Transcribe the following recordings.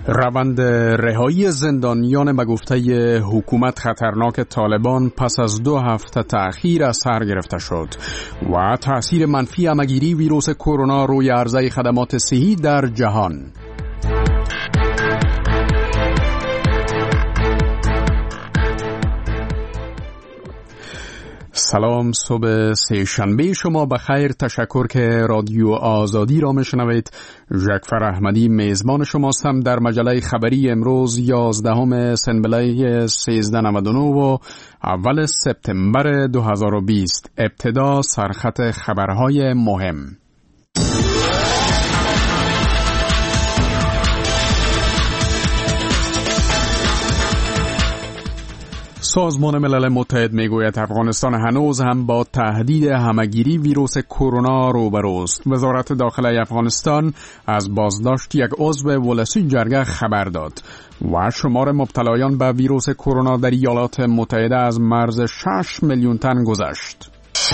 روند رهایی زندانیان به گفته حکومت خطرناک طالبان پس از 2 هفته تأخیر از سر گرفته شد و تأثیر منفی همه‌گیری ویروس کرونا روی عرضه خدمات صحی در جهان. سلام، صبح سه‌شنبه شما بخیر. تشکر که رادیو آزادی را میشنوید. جعفر احمدی میزبان شماستم در مجله خبری امروز 11 سنبله 1399 و اول سپتامبر 2020. ابتدا سرخط خبرهای مهم. سازمان ملل متحد میگوید افغانستان هنوز هم با تهدید همه‌گیری ویروس کرونا روبروست. وزارت داخله افغانستان از بازداشت یک عضو ولسی جرگه خبر داد و شمار مبتلایان به ویروس کرونا در ایالات متحده از مرز 6 میلیون تن گذشت.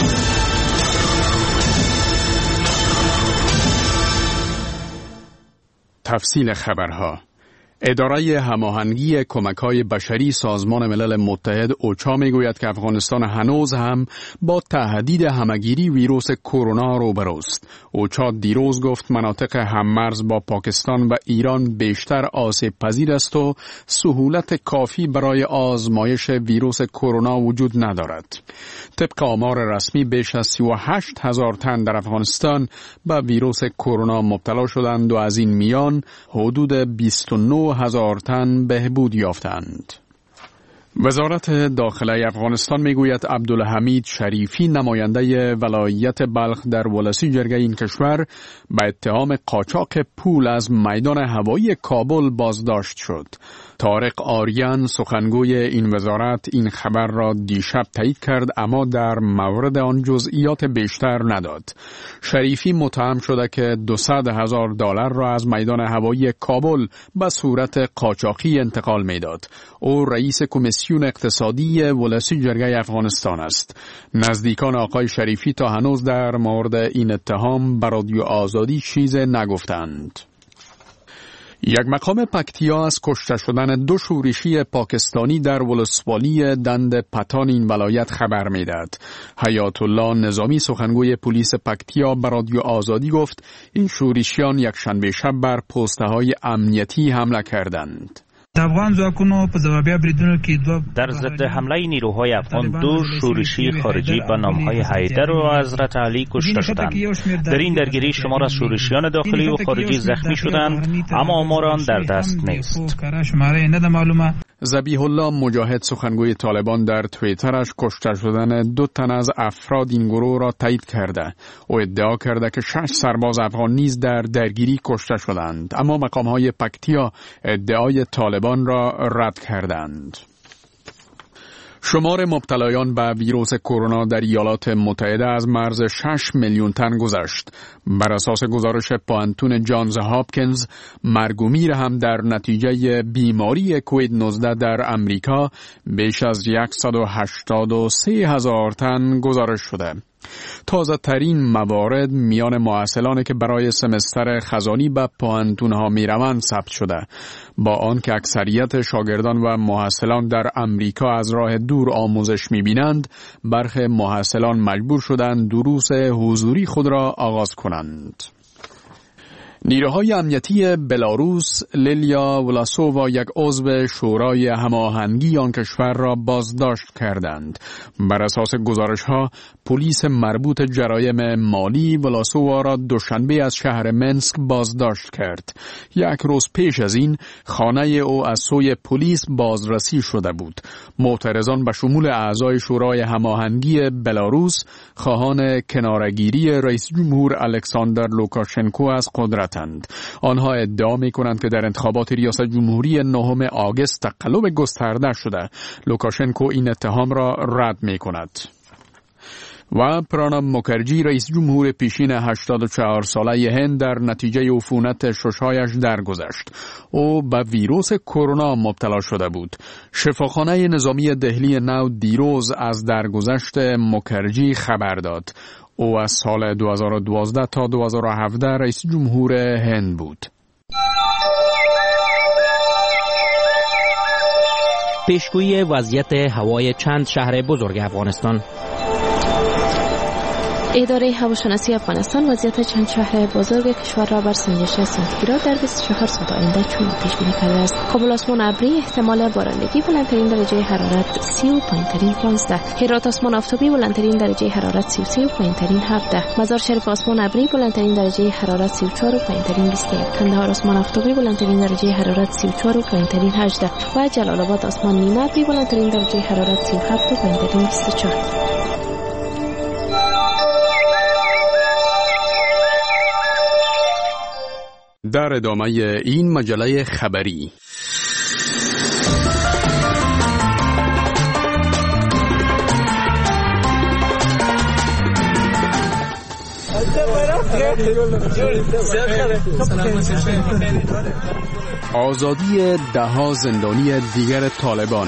تفصیل خبرها. اداره هماهنگی کمک‌های بشری سازمان ملل متحد اوچا میگوید که افغانستان هنوز هم با تهدید همه‌گیری ویروس کرونا روبروست. اوچا دیروز گفت مناطق هممرز با پاکستان و ایران بیشتر آسیب پذیر است و سهولت کافی برای آزمایش ویروس کرونا وجود ندارد. طبق آمار رسمی بیش از 38,000 تن در افغانستان به ویروس کرونا مبتلا شدند و از این میان حدود 29,000 تن بهبود یافتند. وزارت داخله افغانستان میگوید عبدالحمید شریفی نماینده ولایت بلخ در ولسی جرگه این کشور به اتهام قاچاق پول از میدان هوایی کابل بازداشت شد. طارق آریان سخنگوی این وزارت این خبر را دیشب تایید کرد اما در مورد آن جزئیات بیشتر نداد. شریفی متهم شده که $200,000 را از میدان هوایی کابل به صورت قاچاقی انتقال میداد. او رئیس کمیسیون اقتصادی ولسی جرگه افغانستان است. نزدیکان آقای شریفی تا هنوز در مورد این اتهام به رادیو آزادی چیز نگفتند. یک مقام پکتیا از کشته شدن 2 شورشی پاکستانی در ولسوالی دند پتان این ولایت خبر میدهد. حیات الله نظامی سخنگوی پلیس پکتیا به رادیو آزادی گفت این شورشیان یک شنبه شب بر پست‌های امنیتی حمله کردند. در ضد حمله نیروهای افغان 2 شورشی خارجی به نامهای حیدر و حضرت علی کشته شدند. در این درگیری شمار از شورشیان داخلی و خارجی زخمی شدند اما آمار آن در دست نیست. ذبیح الله مجاهد سخنگوی طالبان در توییترش کشته شدن 2 تن از افراد این گروه را تایید کرده. او ادعا کرده که 6 سرباز افغان نیز در درگیری کشته شدند اما مقام‌های پکتیا ادعای طالبان را رد کردند. شمار مبتلایان به ویروس کرونا در ایالات متحده از مرز 6 میلیون تن گذشت. بر اساس گزارش پوانتون جانز هاپکینز، مرگ و میر هم در نتیجه بیماری کووید 19 در امریکا بیش از 183,000 تن گزارش شده. تازه ترین موارد میان مؤهلانی که برای سمستر خزانی به پوانتونها می روند ثبت شده. با آنکه اکثریت شاگردان و مؤهلان در امریکا از راه دور آموزش می بینند، برخی مؤهلان مجبور شدند دروس حضوری خود را آغاز کنند. نیروهای امنیتی بلاروس لیلیا ولاسووا یک عضو شورای هماهنگی آن کشور را بازداشت کردند. بر اساس گزارش‌ها پلیس مربوط جرایم مالی ولاسووا را دوشنبه از شهر منسک بازداشت کرد. یک روز پیش از این خانه او از سوی پلیس بازرسی شده بود. معترضان به شمول اعضای شورای هماهنگی بلاروس خواهان کناره‌گیری رئیس جمهور الکساندر لوکاشنکو از قدرت آنها ادعا می کنند که در انتخابات ریاست جمهوری 9 آگوست تقلب گسترده شده. لوکاشنکو این اتهام را رد می کند. و پراناب مکرجی رئیس جمهور پیشین 84 ساله هند در نتیجه عفونت ششهایش درگذشت. او به ویروس کرونا مبتلا شده بود. شفاخانه نظامی دهلی نو دیروز از درگذشت مکرجی خبر داد. او از سال 2012 تا 2017 رئیس جمهور هند بود. پیشگویی وضعیت هوای چند شهر بزرگ افغانستان. اداره هواشناسی افغانستان وضعیت چند شهر بزرگ کشور را بر سنجش سانتیگراد در 24 ساعت آینده چنین پیش بینی کرده است: کابل آسمان ابری، احتمال بارندگی، بلندترین درجه حرارت 30 و پایینترین 15. هرات آسمان آفتابی، بلندترین درجه حرارت 33 و پایینترین 17. مزار شریف آسمان ابری، بلندترین درجه حرارت 34 و پایینترین 21. کندهار آسمان آفتابی، بلندترین درجه حرارت 34 و پایینترین 18. و جلال آباد آسمان نیمه ابری، بلندترین درجه حرارت 37 و پایینترین 24. در ادامه این مجله خبری، آزادی ده‌ها زندانی دیگر طالبان.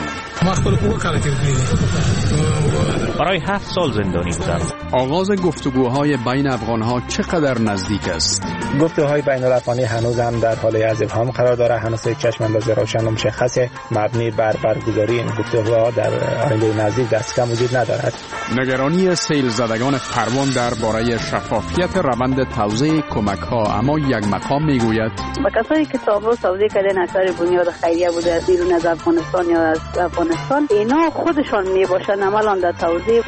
برای 7 سال زندانی بودند. آغاز گفتگوهای بین افغانها چقدر نزدیک است؟ گفتگوهای بین الافغانی هنوز هم در حال از ابهام قرار دارد. هنوز یک چشم انداز روشن و مشخص مبنی بر برگزاری این گفتگوها در آینده نزدیک دست کم وجود ندارد. نگرانی سیل زدگان پروان درباره شفافیت روند توزیع کمک‌ها، اما یک مقام میگوید با کسایی که توزیع کردن اثر بنیاد خیریه بوده از بیرون از افغانستان یا از افغانستان، اینا خودشان میباشن عملاً در توزیع.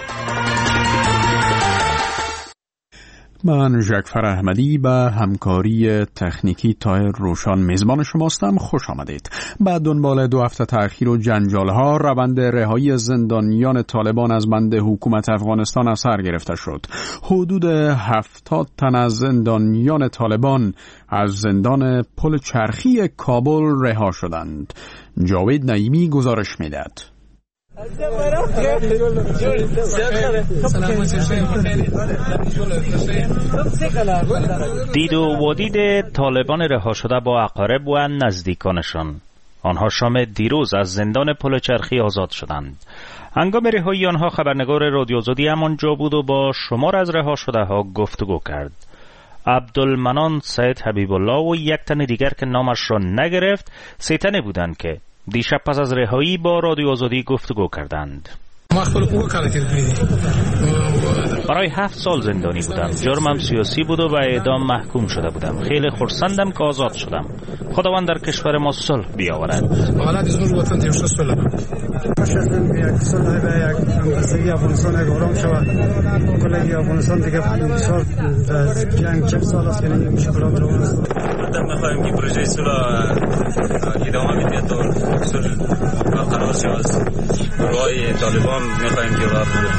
من جعفر احمدی به همکاری تکنیکی طاهر روشان میزبان شماستم. خوش آمدید. بعد دنبال 2 هفته تأخیر و جنجال‌ها، روند رهایی زندانیان طالبان از بند حکومت افغانستان از سر گرفته شد. حدود 70 تن از زندانیان طالبان از زندان پل چرخی کابل رها شدند. جاوید نعیمی گزارش میدهد. دید و ودید طالبان رها شده با اقارب و نزدیکانشان. آنها شام دیروز از زندان پل چرخی آزاد شدند. هنگام رهایی آنها خبرنگار رادیو آزادی همانجا بود و با شمار از رها شده ها گفتگو کرد. عبدالمنان سید حبیب الله و یک تن دیگر که نامش را نگرفت، 3 تنه بودند که دیشب پس از رهایی با رادیو آزادی گفتگو کردند. برای 7 سال زندانی بودم. جرمم سیاسی بود و به اعدام محکوم شده بودم. خیلی خرسندم که آزاد شدم. خداوند در کشور ما صلح بیاورد. می‌خوایم که پروژه صلح ادامه بده تا صلح برقرار شود. روای طالبان می‌خوایم که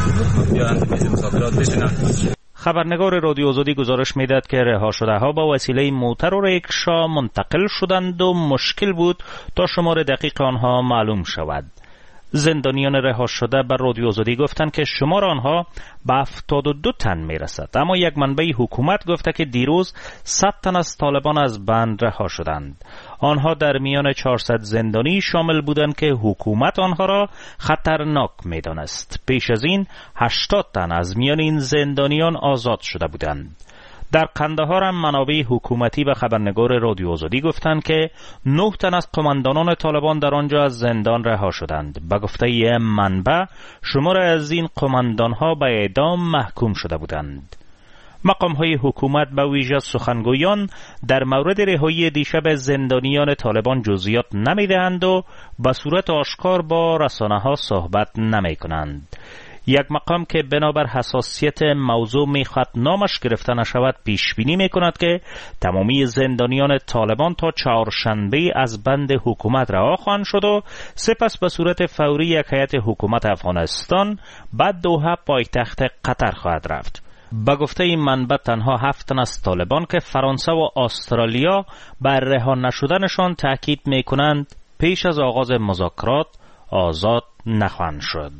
بیاند میز مذاکرات بشینند. خبرنگار رادیو آزادی گزارش میداد که رها شده ها با وسیله موتر و ریکشا منتقل شدند و مشکل بود تا شمار دقیق آنها معلوم شود. زندانیان رها شده بر رادیو آزادی گفتند که شمار آنها به 72 تن میرسد، اما یک منبع حکومت گفته که دیروز 100 تن از طالبان از بند رها شدند. آنها در میان 400 زندانی شامل بودند که حکومت آنها را خطرناک میدانست. پیش از این 80 تن از میان این زندانیان آزاد شده بودند. در قندهار هم منابع حکومتی به خبرنگار رادیو آزادی گفتند که 9 تن از قماندانان طالبان در آنجا از زندان رها شدند. به گفته منبع شمار از این قماندانها به اعدام محکوم شده بودند. مقام‌های حکومت به ویژه سخنگویان در مورد رهایی دیشب زندانیان طالبان جزئیات نمی‌دهند و به صورت آشکار با رسانه‌ها صحبت نمی‌کنند. یک مقام که بنابر حساسیت موضوع میخواد نامش گرفته نشود پیش بینی میکند که تمامی زندانیان طالبان تا چهارشنبه از بند حکومت رها خواهند شد و سپس به صورت فوری یک هیئت حکومت افغانستان بعد دوحه پایتخت قطر خواهد رفت. به گفته این منبع تنها 7 تن از طالبان که فرانسه و استرالیا بر رها نشدنشان تاکید میکنند پیش از آغاز مذاکرات آزاد نخواهند شد.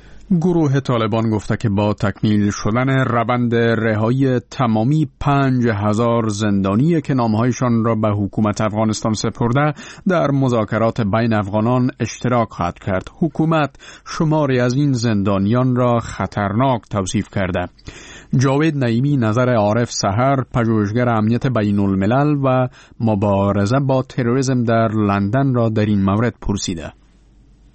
گروه طالبان گفته که با تکمیل شدن روند رهایی تمامی 5000 زندانی که نامهایشان را به حکومت افغانستان سپرده در مذاکرات بین افغانان اشتراک خواهد کرد. حکومت شماری از این زندانیان را خطرناک توصیف کرده. جاوید نعیمی نظر عارف سحر، پژوهشگر امنیت بین الملل و مبارزه با تروریسم در لندن را در این مورد پرسیده.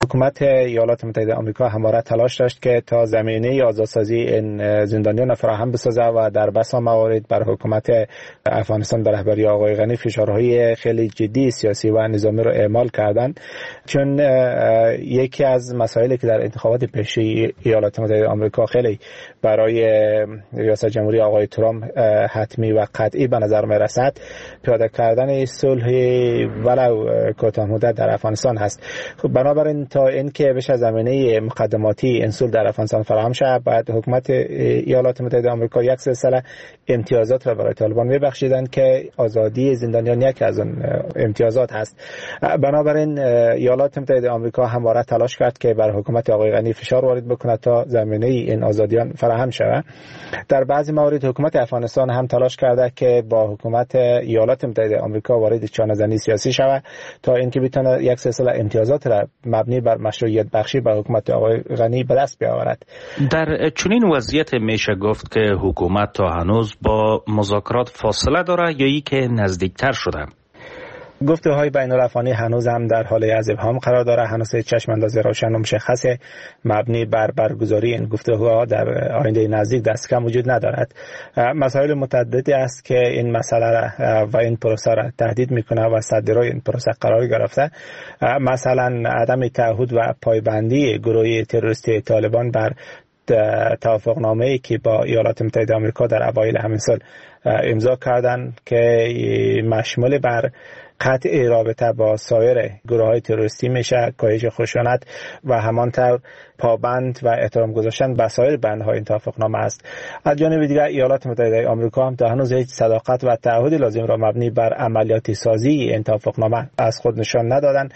حکومت ایالات متحده آمریکا همواره تلاش داشت که تا زمینه آزادسازی این زندانیان فراهم بسازه و در بسا موارد بر حکومت افغانستان به رهبری آقای غنی فشارهای خیلی جدی سیاسی و نظامی رو اعمال کردند، چون یکی از مسائلی که در انتخابات پیشی ایالات متحده آمریکا خیلی برای ریاست جمهوری آقای ترامپ حتمی و قطعی به نظر می رسد پیاده کردن صلح ولو کوتاه مدت در افغانستان هست. خب بنابراین تا اینکه بشه زمینه مقدماتی این صلح در افغانستان فراهم شود، بعد حکومت ایالات متحده آمریکا یک سلسله امتیازات را برای طالبان میبخشیدن که آزادی زندانیان یک از اون امتیازات هست. بنابراین ایالات متحده آمریکا همواره تلاش کرد که بر حکومت آقای غنی فشار وارد بکنه تا زمینه این آزادیان فراهم شود. در بعضی موارد حکومت افغانستان هم تلاش کرده که با حکومت ایالات متحده آمریکا وارد چانه‌زنی سیاسی شود تا اینکه بتونه یک سلسله امتیازات را مبنی بر مشروعیت بخشی به حکومت آقای غنی به دست بیاورد. در چنین وضعیت میشه گفت که حکومت تا هنوز با مذاکرات فاصله داره یا ای که نزدیکتر شده؟ گفتگوهای بین الافغانی هنوز هم در حال از ابهام قرار داره. هنوز چشم انداز روشن و مشخص مبنی بر برگزاری این گفتگوها در آینده نزدیک دست کم وجود ندارد. مسائل متعددی است که این مسئله و این پروسه را تهدید میکنه و صدرای این پروسه قرار گرفته. مثلا عدم تعهد و پایبندی گروه تروریستی طالبان بر توافقنامه‌ای که با ایالات متحده آمریکا در اوایل همین سال امضا کردند که مشمول بر قطع رابطه با سایر گروه‌های تروریستی میشه، کاهش خشونت و همانطور پابند و احترام گذاشتن به سایر بندهای این توافقنامه است. از جانب دیگر ایالات متحده آمریکا هم تا هنوز هیچ صداقت و تعهد لازم را مبنی بر عملیاتی سازی این توافقنامه از خود نشان ندادند،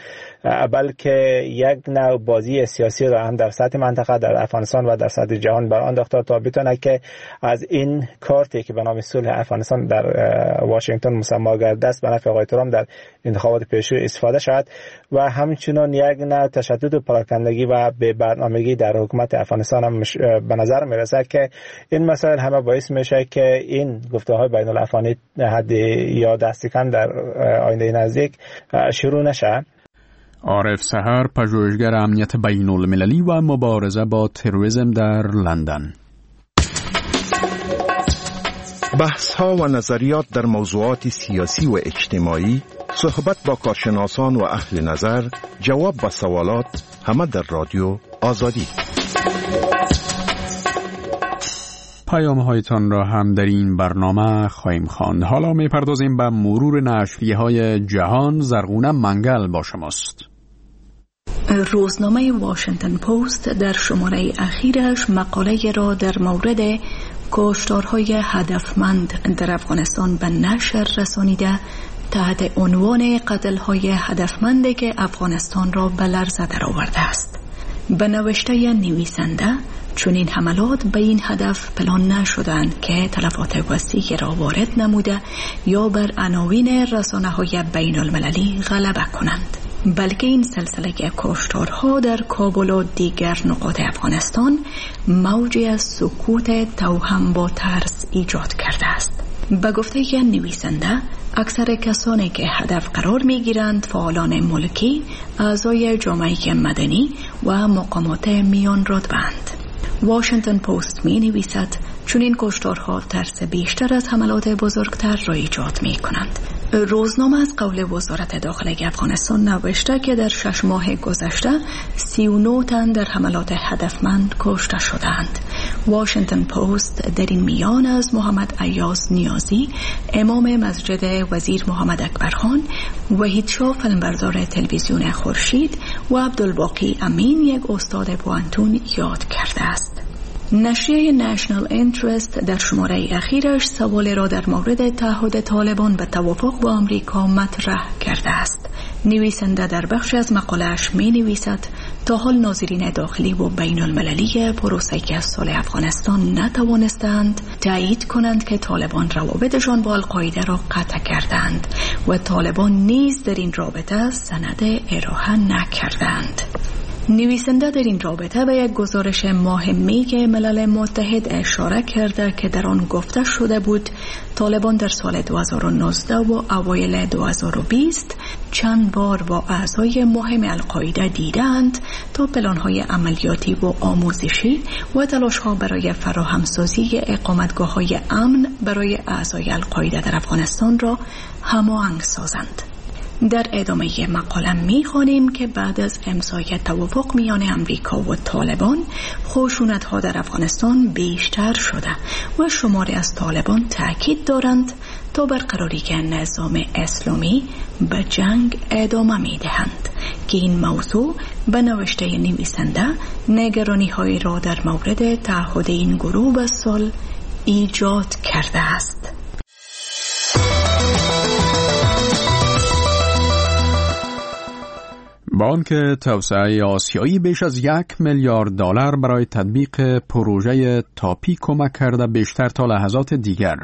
بلکه یک نوع بازی سیاسی را هم در سطح منطقه، در افغانستان و در سطح جهان بر آن انداخته تا بتونه که از این کارتی که به نام صلح افغانستان در واشنگتن مسما گردید است به نفع آقای ترامپ در انتخابات پیشرو استفاده شد و همچنین یک نوع تشدد و پراکندگی و به برنامگی در حکومت افغانستان هم به نظر میرسد که این مسائل همه باعث میشه که این گفتگوهای بین الافغانی حد یا دست کم در آینده نزدیک شروع نشه. عارف سحر، پژوهشگر امنیت بین المللی و مبارزه با تروریسم در لندن. بحث‌ها و نظریات در موضوعات سیاسی و اجتماعی، صحبت با کارشناسان و اهل نظر، جواب به سوالات، همه در رادیو آزادی. پیام‌هایتان را هم در این برنامه خواهیم خواند. حالا می‌پردازیم به مرور نشریه‌های جهان. زرغونه منگل با شماست. روزنامه واشنگتن پست در شماره اخیرش مقاله را در مورد کشتارهای هدفمند در افغانستان به نشر رسانیده تحت عنوان قتل‌های هدفمندی که افغانستان را به لرزه درآورده است. به نوشته نویسنده، چون این حملات به این هدف پلان نشدند که تلفات وسیعی را وارد نموده یا بر عناوین رسانه‌های بین المللی غلبه کنند، بلکه این سلسله کشتارها در کابل و دیگر نقاط افغانستان موجی از سکوت توهم با ترس ایجاد کرده است. به گفته نویسنده، اکثر کسانی که هدف قرار می گیرند فعالان ملکی، اعضای جامعه مدنی و مقامات میان رتبه‌اند. واشنگتن پست می نویسد چون این کشتارها ترس بیشتر از حملات بزرگتر را ایجاد می کنند. روزنامه از قول وزارت داخله افغانستان نوشته که در 6 ماه گذشته 39 تن در حملات هدفمند کشته شدند. واشنگتن پست در این میان از محمد ایاز نیازی، امام مسجد وزیر محمد اکبرخان، وحید شاه فیلمبردار تلویزیون خورشید و عبدالباقی امین، یک استاد پوانتون، یاد کرده است. نشریه نشنال اینترست در شماره اخیرش سوال را در مورد تعهد طالبان به توافق با آمریکا مطرح کرده است. نویسنده در بخش از مقاله‌اش می نویسد تا حال ناظرین داخلی و بین المللی پروسه صلح افغانستان نتوانستند تایید کنند که طالبان روابطشان با القاعده را قطع کردند و طالبان نیز در این رابطه سند ارائه نکردند. نویسنده در این رابطه به یک گزارش مهمی ملل متحد اشاره کرده که در آن گفته شده بود طالبان در سال 2019 و اوایل 2020 چند بار با اعضای مهم القاعده دیدند تا پلان‌های عملیاتی و آموزشی و تلاش‌ها برای فراهمسازی اقامتگاه‌های امن برای اعضای القاعده در افغانستان را هماهنگ سازند. در ادامه مقاله می‌خوانیم که بعد از امضای توافق میان امریکا و طالبان خشونت‌ها در افغانستان بیشتر شده و شماری از طالبان تاکید دارند تا برقراری نظام اسلامی به جنگ ادامه می‌دهند که این موضوع به نوشته نویسنده نگرانی‌هایی را در مورد تعهد این گروه به صلح ایجاد کرده است. بانک توسعه آسیایی بیش از 1 میلیارد دلار برای تطبیق پروژه تاپی کمک کرده بیشتر تا لحظات دیگر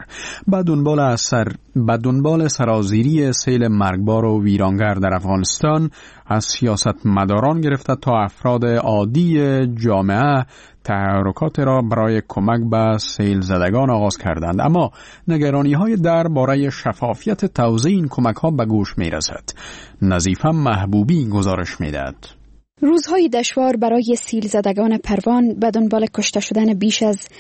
به دنبال سرازیری سیل مرگبار و ویرانگر در افغانستان از سیاستمداران گرفته تا افراد عادی جامعه تحرکات را برای کمک به سیل زدگان آغاز کردند، اما نگرانی‌های درباره شفافیت توزیع این کمک‌ها به گوش می‌رسد. نظیفه محبوبی گزارش می‌دهد. روزهای دشوار برای سیل زدگان پروان به دنبال کشته شدن بیش از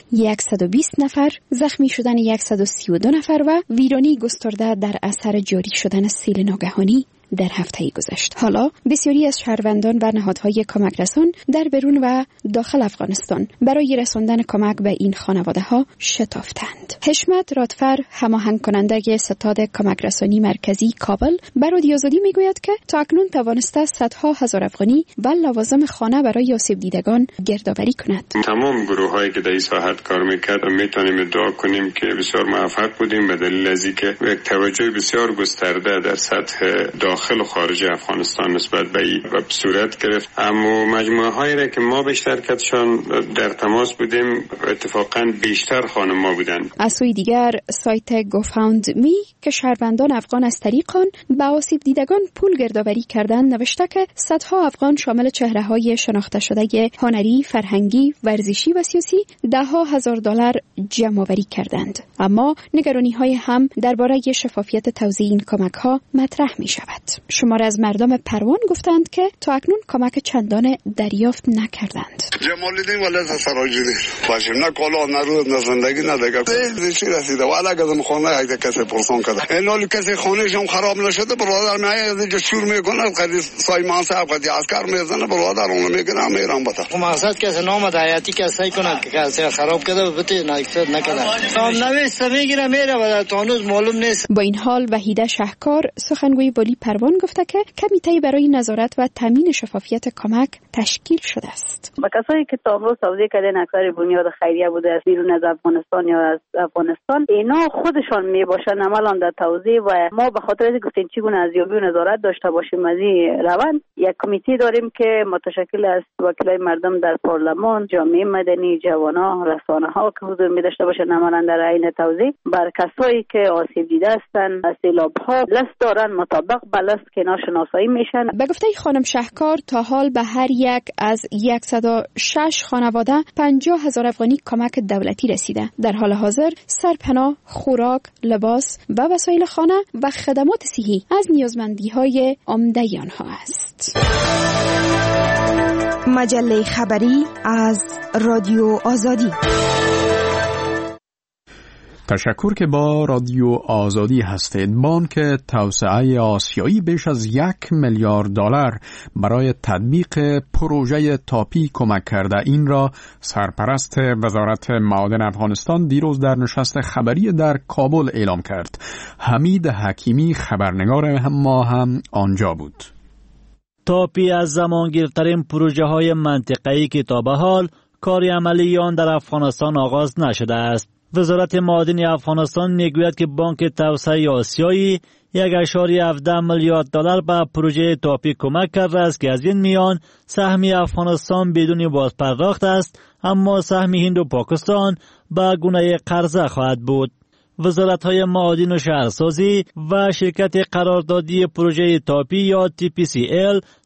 120 نفر، زخمی شدن 132 نفر و ویرانی گسترده در اثر جاری شدن سیل ناگهانی در هفته گذشت. حالا بسیاری از شهروندان و نهادهای کمک رسان در بیرون و داخل افغانستان برای رساندن کمک به این خانواده‌ها شتافتند. حشمت رادفر، هماهنگ کننده ستاد کمک رسانی مرکزی کابل، به رادیو آزادی میگوید که تاکنون توانسته صدها هزار افغانی و لوازم خانه برای آسیب دیدگان گردآوری کند. تمام گروه‌هایی که در این ساحت کار می‌کرد می‌تونیم ادعا کنیم که بسیار موفق بودیم به دلیل از اینکه یک توجه بسیار گسترده در سطح داخل و خارج افغانستان نسبت به این صورت گرفت. اما مجموعه‌هایی را که ما به شرکتشان در تماس بودیم اتفاقاً بیشتر خانم‌ها بودند. از سوی دیگر سایت گوفاندمی که شهروندان افغان از طریق آن به آسیب دیدگان پول گردآوری کردند نوشته که صدها افغان شامل چهره‌های شناخته شده هنری، فرهنگی، ورزشی و سیاسی ده‌ها هزار دلار جمع‌آوری کردند. اما نگرانی‌های هم درباره شفافیت توزیع این کمک‌ها مطرح می‌شود. شمار از مردم پروان گفتند که تا اکنون کمک چندان دریافت نکردند. جمالدین ولایت سراجیدی باشیم، نه کالا نه روز نه زندگی نه دیگه چی رسیده و علاقه از خانه یک کسی پرسان کرده این حالی کسی خانه‌ش هم خراب نشده برادر میاد اینجا شور میکنه خرید سایمان صاحب خدی عسکر میزنه برادر اون میگیره میرم بتا مقصد که نام حیاتی کسی کنه که کسی خراب کرده بته نکرد نکرده نویس میگیره میره و تانوز معلوم نیست. با این حال وحیده شهکار سخنگوی والی پروان گفته که کمیته برای نظارت و تامین شفافیت کمک تشکیل شده است. با کسایی که تا امروز توضیح کردن اکثر بنیاد خیریه بوده از بیرون از افغانستان یا از افغانستان، اینا خودشان میباشن عملاً در توضیح و ما به خاطر اینکه گفتیم چگونه ارزیابی و نظارت داشته باشیم از این روند یک کمیته داریم که متشکل از وکلای مردم در پارلمان، جامعه مدنی، جوانان، رسانه‌ها که حضور می داشته باشن عملاً در عین توضیح بر کسایی که آسیب دیده هستند از سیلاب‌ها لست دارن مطابق به لست که اینا شناسایی میشن. به گفته خانم شهکار تا حال به هر یک از 106 خانواده 50,000 افغانی کمک دولتی رسیده. در حال حاضر سرپناه، خوراک، لباس و وسایل خانه و خدمات صحی از نیازمندی‌های عمده آنها است. مجله خبری از رادیو آزادی. تشکر که با رادیو آزادی هستید. بانک توسعه آسیایی بیش از 1 میلیارد دلار برای تطبیق پروژه تاپی کمک کرده. این را سرپرست وزارت معادن افغانستان دیروز در نشست خبری در کابل اعلام کرد. حمید حکیمی خبرنگار ما هم آنجا بود. تاپی از زمانگیرترین پروژه های منطقه‌ای که تا به حال کار عملی آن در افغانستان آغاز نشده است. وزارت معادن افغانستان میگوید که بانک توسعه آسیایی 1.17 میلیارد دلار به پروژه تاپی کمک کرده است که از این میان سهم افغانستان بدون بازپرداخت است، اما سهم هند و پاکستان به گونه قرضه خواهد بود. وزارت‌های معادن و شهرسازی و شرکت قراردادی پروژه تاپی یا TPCL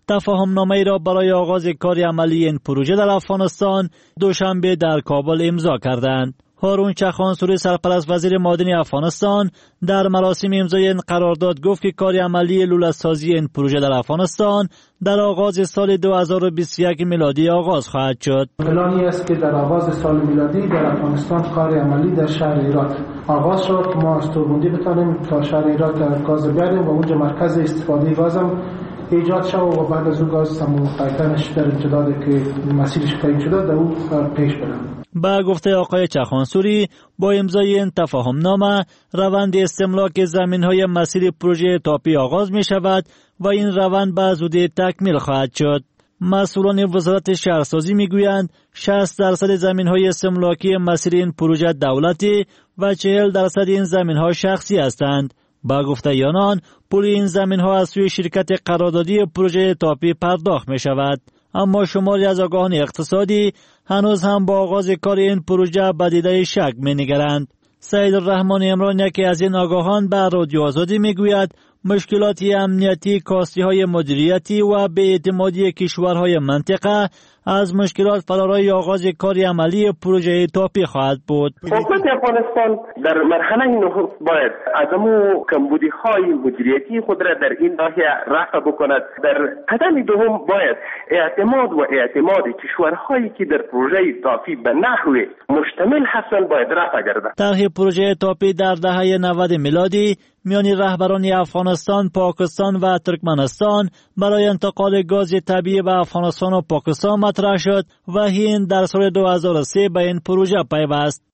تفاهمنامه‌ای را برای آغاز کار عملی این پروژه در افغانستان دوشنبه در کابل امضا کردند. هارون چخانسوری سرپرست وزیر معدنی افغانستان در مراسم امضای این قرارداد گفت که کار عملی لوله‌سازی این پروژه در افغانستان در آغاز سال 2021 میلادی آغاز خواهد شد. پلانی است که در آغاز سال میلادی در افغانستان کار عملی در شهر هرات آغاز شد. ما از توربوندی بتانیم تا شهر هرات گاز بیاریم و اونجا مرکز استفاده گاز هم ایجاد شد و بعد از اون گاز تمام‌تنش در امتدادی که مسیرش تعیین شده در اون پیش برم. با گفته آقای چخانسوری با امضای این تفاهمنامه روند استملاک زمین‌های مسیر پروژه تاپی آغاز می شود و این روند به زودی تکمیل خواهد شد. مسئولان وزارت شهرسازی میگویند 60% زمین‌های استملاکی مسیر این پروژه دولتی و 40% این زمین‌ها شخصی هستند. با گفته آنان پول این زمین‌ها از سوی شرکت قراردادی پروژه تاپی پرداخت می شود. اما شماری از آگاهان اقتصادی هنوز هم با آغاز کار این پروژه به دیده شک می‌نگرند. سید الرحمن عمران یکی از این آگاهان به رادیو آزادی میگوید مشکلات امنیتی، کاستی‌های مدیریتی و بی‌اعتمادی کشورهای منطقه از مشکلات فرارای آغاز کار عملی پروژه تاپی خواهد بود. حکومت افغانستان در مرحله نخست باید از کمبودی‌های مدیریتی خود را در این ناحیه رفع بکند. در قدم دوم باید اعتماد کشورهایی که در پروژه تاپی به نحو مشتمل هستند باید رفع گردد. طرح پروژه تاپی در دهه 90 میلادی میان رهبران افغانستان، پاکستان و ترکمنستان برای انتقال گاز طبیعی به افغانستان و پاکستان مطرح شد و هند در سال 2003 به این پروژه پیوست.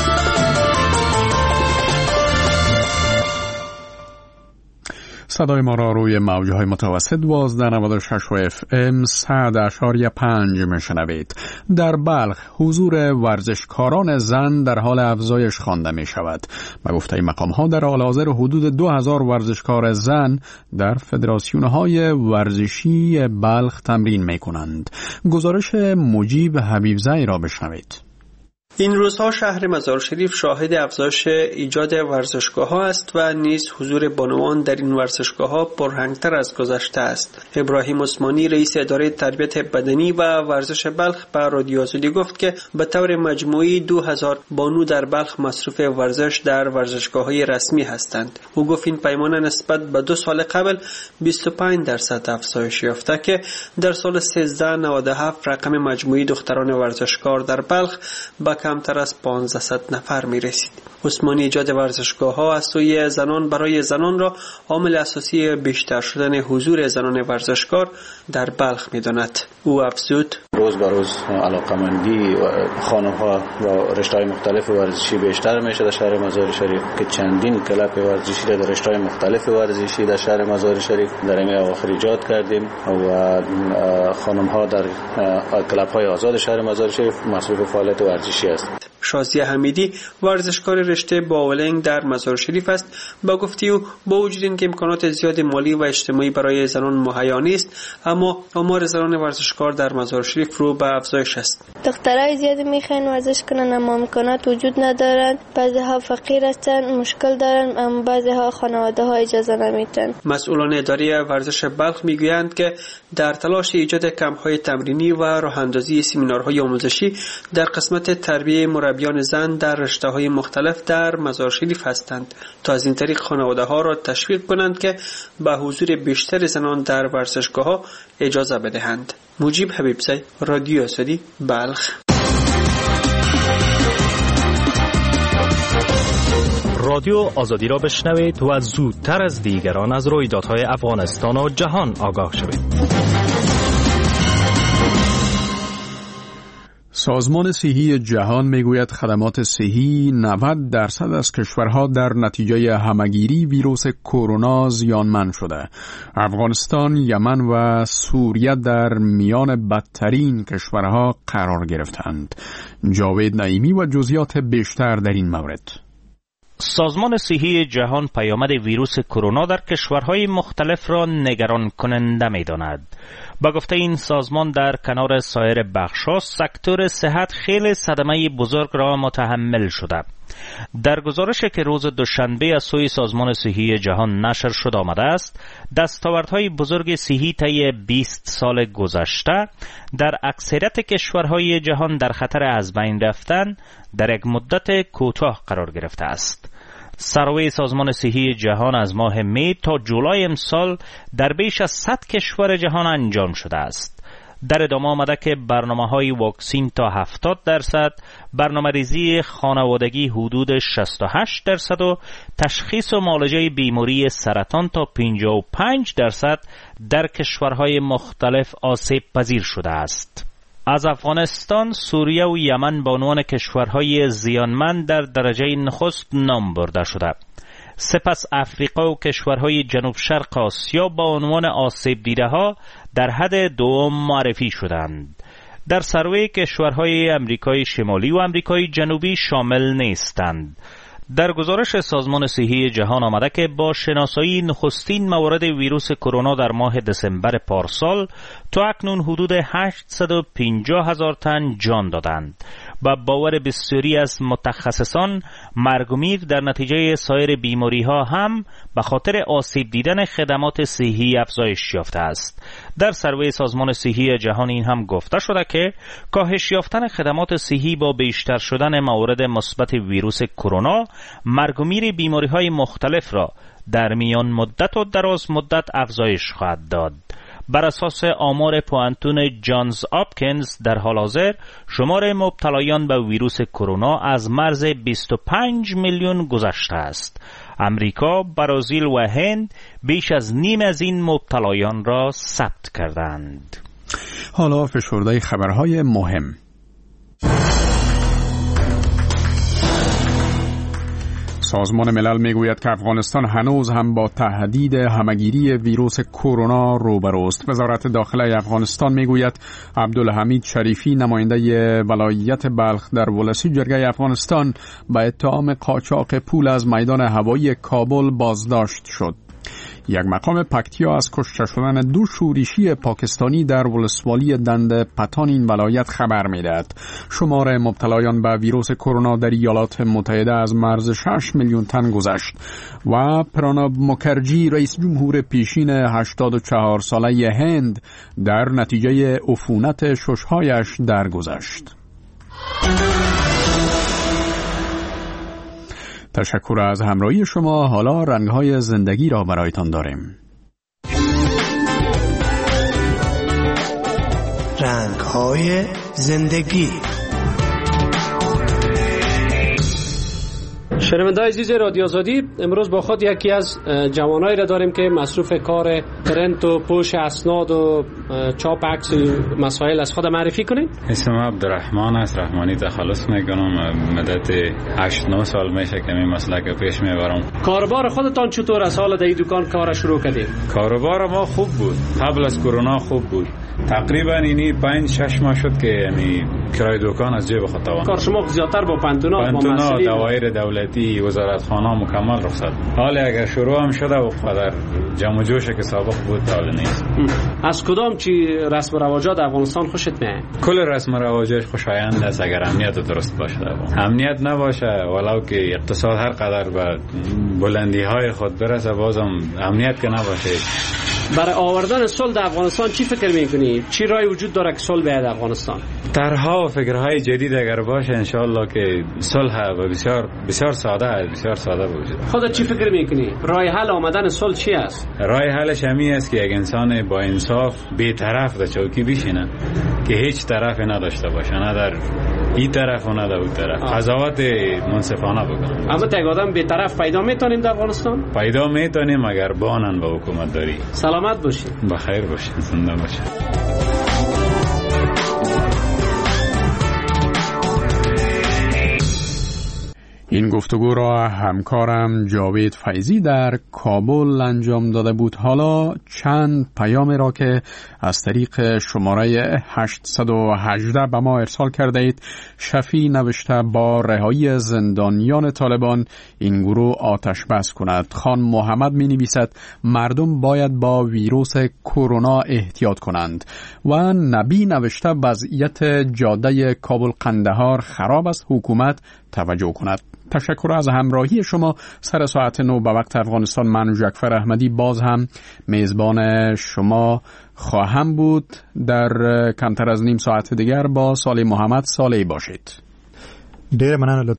صدای ما را روی موجهای متوسط 1296 FM 100.5 میشنوید. در بلخ حضور ورزشکاران زن در حال افزایش خوانده می شود. به گفته مقام ها در حال حاضر حدود 2000 ورزشکار زن در فدراسیون های ورزشی بلخ تمرین می کنند. گزارش مجیب حبیبزئی را بشنوید. این روزها شهر مزار شریف شاهد افزایش ایجاد ورزشگاه‌ها است و نیز حضور بانوان در این ورزشگاه‌ها پررنگ‌تر از گذشته است. ابراهیم عثمانی رئیس اداره تربیت بدنی و ورزش بلخ به رادیو آزادی گفت که به طور مجموعی 2000 بانو در بلخ مصروف ورزش در ورزشگاه‌های رسمی هستند. او گفت این پیمانه نسبت به 2 سال قبل 25% افزایش یافته که در سال 1397 رقم مجموعی دختران ورزشکار در بلخ به کمتر از 1500 نفر می رسید. عثمانی ایجاد ورزشگاه ها از سوی زنان برای زنان را عامل اساسی بیشتر شدن حضور زنان ورزشکار در بلخ می داند. او افزود روز به روز علاقمندی خانم ها با رشته‌های مختلف ورزشی بیشتر میشه در شهر مزار شریف که چندین کلب ورزشی در رشته‌های مختلف ورزشی در شهر مزار شریف در این اواخر ایجاد کردیم و خانم ها در کلب های آزاد شهر مزار شریف مصروف فعالیت ورزشی است. شازیه حمیدی ورزشکار رشته باولنگ در مزار شریف است. با گفته او با وجود اینکه امکانات زیاد مالی و اجتماعی برای زنان مهیا نیست اما آمار زنان ورزشکار در مزار شریف رو به افزایش است. دخترای زیاد میخواین ورزش کنن اما امکانات وجود ندارن. بعضی‌ها فقیر هستن، مشکل دارن، اما بعضی‌ها خانواده‌ها اجازه نمیدن. مسئولان اداره ورزش بلخ میگویند که در تلاش ایجاد کمپ‌های تمرینی و راه‌اندازی سمینارهای آموزشی در قسمت تربیت مربیان زن در رشته‌های مختلف در مزار شریف هستند تا از این طریق خانواده‌ها را تشویق کنند که به حضور بیشتر زنان در ورزشگاه‌ها اجازه بدهند. مجیب حبیبزئی، رادیو آزادی، بلخ. رادیو آزادی را بشنوید و زودتر از دیگران از رویدادهای افغانستان و جهان آگاه شوید. سازمان صحی جهان میگوید خدمات صحی 90% از کشورها در نتیجه همگیری ویروس کرونا زیانمند شده. افغانستان، یمن و سوریه در میان بدترین کشورها قرار گرفتند. جاوید نعیمی و جزئیات بیشتر در این مورد. سازمان صحی جهان پیامد ویروس کرونا در کشورهای مختلف را نگران کننده می‌داند. با گفته این سازمان در کنار سایر بخش‌ها سکتور صحت خیلی صدمه بزرگ را متحمل شده. در گزارشی که روز دوشنبه از سوی سازمان صحی جهان نشر شده آمده است، دستاوردهای بزرگ صحی طی 20 سال گذشته در اکثریت کشورهای جهان در خطر از بین رفتن در یک مدت کوتاه قرار گرفته است. سروی سازمان صحی جهان از ماه می تا جولای امسال در بیش از 100 کشور جهان انجام شده است. در ادامه آمده که برنامه‌های واکسین تا 70%، برنامه‌ریزی خانوادگی حدود 68% و تشخیص و معالجه بیماری سرطان تا 55% در کشورهای مختلف آسیب پذیر شده است. از افغانستان، سوریه و یمن به عنوان کشورهای زیانمند در درجه نخست نام برده شده. سپس افریقا و کشورهای جنوب شرق آسیا با عنوان آسیب دیده ها در حد دوم معرفی شدند. در سروی کشورهای امریکای شمالی و امریکای جنوبی شامل نیستند. در گزارش سازمان صحی جهان آمده که با شناسایی نخستین موارد ویروس کرونا در ماه دسامبر پارسال تا اکنون حدود 850,000 تن جان دادند. با باور بسیاری از متخصصان، مرگ و میر در نتیجه سایر بیماری ها هم به خاطر آسیب دیدن خدمات صحی افزایش یافته است. در سروی سازمان صحی جهان این هم گفته شده که کاهش یافتن خدمات صحی با بیشتر شدن موارد مثبت ویروس کرونا، مرگ و میر بیماری های مختلف را در میان مدت و دراز مدت افزایش خواهد داد. بر اساس آمار پوانتون جانز آپکینز در حال حاضر شمار مبتلایان به ویروس کرونا از مرز 25 میلیون گذشته است. امریکا، برزیل و هند بیش از نیم از این مبتلایان را ثبت کردند. حالا فشرده خبرهای مهم. سازمان ملل میگوید که افغانستان هنوز هم با تهدید همگیری ویروس کرونا روبروست. وزارت داخله افغانستان میگوید عبدالحمید شریفی، نماینده ولایت بلخ در ولسی جرگه افغانستان، به اتهام قاچاق پول از میدان هوایی کابل بازداشت شد. یک مقام پکتیا از کشته شدن 2 شورشی پاکستانی در ولسوالی دند پتان این ولایت خبر می‌دهد. شمار مبتلایان به ویروس کرونا در ایالات متحده از مرز 6 میلیون تن گذشت و پراناب مکرجی، رئیس جمهور پیشین 84 ساله هند، در نتیجه عفونت شش‌هایش درگذشت. تشکر از همراهی شما. حالا رنگ‌های زندگی را برایتان داریم. رنگ‌های زندگی. شنونده‌های عزیز رادیو آزادی، امروز با خود یکی از جوانایی را داریم که مصروف کار پرینت و پوش اسناد و چاپ عکس مسائل از خود معرفی کنید. اسمم عبدالرحمن است. رحمانی تخلص میکنم. مدت 8-9 سال میشه که این مسلک پیش میبرم. کاربار خودتان چطور از حال در این دکان کار شروع کردید؟ کاروبار ما خوب بود. قبل از کرونا خوب بود. تقریبا اینی 5-6 ماه شد که یعنی کرای دکان از جیب خود توان. کار شما زیادتر با پنتونا دوایر دولتی، وزارتخانه مکمل رخصت. حالا اگر شروع هم شده و قدر جمع و جوش که سابق بود حالا نیست. از کدام چی رسم و رواجات افغانستان خوشت میاد؟ کل رسم و رواجش خوشایند است اگر امنیت درست باشه. امنیت نباشه ولو که اقتصاد هر قدر به بلندی های خود برسه، بازم امنیت که نباشه. برای آوردن صلح در افغانستان چی فکر میکنی؟ چی رای وجود داره که صلح بیاد افغانستان؟ طرح‌ها و فکرهای جدید اگر باشه انشالله که صلح و بسیار ساده وجود. خودت چی فکر میکنی؟ رای حل آمدن صلح چی است؟ رای حلش همی است که یک انسان با انصاف بی‌طرف در چوکی بشینه که هیچ طرفی نداشته باشه، نه در این طرف و نه در اون طرف، قضاوت منصفانه بکنه. اما یک آدم بی‌طرف پیدا میتونیم در افغانستان؟ پیدا میتونیم اگر بانن به حکومت داری. سلامت باشید. بخیر باشید. زنده باشید. این گفتگو را همکارم جاوید فیضی در کابل انجام داده بود. حالا چند پیامی را که از طریق شماره 818 به ما ارسال کرده اید. شفی نوشته با رهایی زندانیان طالبان این گروه آتش بس کند. خان محمد می نویسد مردم باید با ویروس کرونا احتیاط کنند. و نبی نوشته وضعیت جاده کابل قندهار خراب است، حکومت توجه کند. تشکر از همراهی شما. سر ساعت 9 به وقت افغانستان من جعفر احمدی باز هم میزبان شما خواهم بود. در کمتر از نیم ساعت دیگر با صالح محمد صالحی باشید. ډیر مننه.